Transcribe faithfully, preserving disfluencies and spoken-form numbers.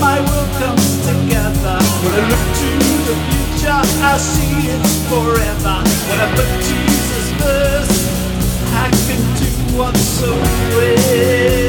my world comes together. When I look to the future, I see it's forever. When I put Jesus first, I can do what's so great.